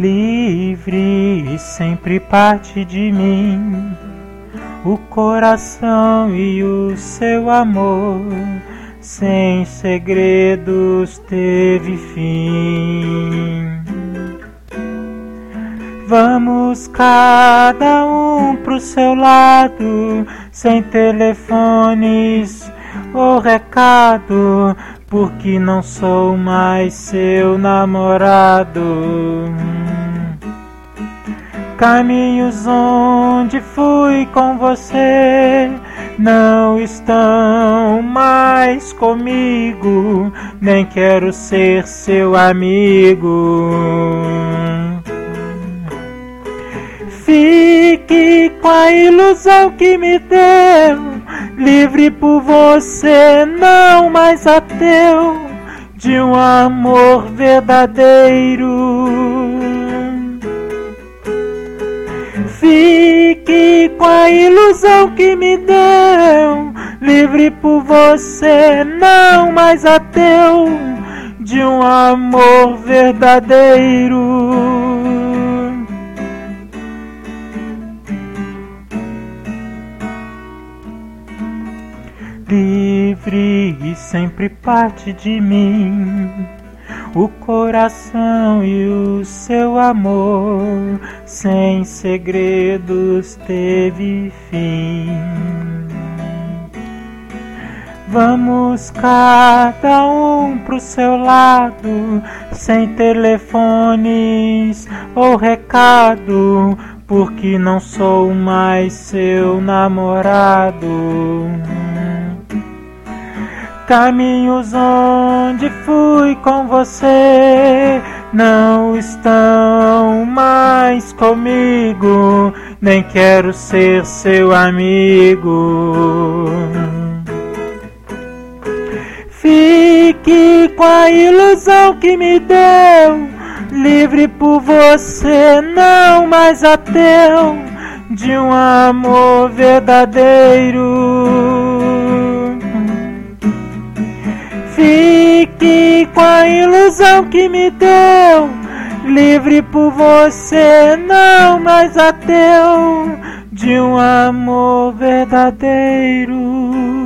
livre sempre parte de mim, o coração e o seu amor, sem segredos teve fim. Vamos cada um pro seu lado, sem telefones ou recado, porque não sou mais seu namorado. Caminhos onde fui com você não estão mais comigo, nem quero ser seu amigo. Fique com a ilusão que me deu, livre por você, não mais ateu, de um amor verdadeiro. Fique com a ilusão que me deu, livre por você, não mais ateu, de um amor verdadeiro. Livre e sempre parte de mim, o coração e o seu amor, sem segredos teve fim. Vamos cada um pro seu lado, sem telefones ou recado, porque não sou mais seu namorado. Caminhos onde fui com você não estão mais comigo, nem quero ser seu amigo. Fique com a ilusão que me deu, livre por você, não mais ateu, de um amor verdadeiro. Fique com a ilusão que me deu, livre por você, não mais ateu, de um amor verdadeiro.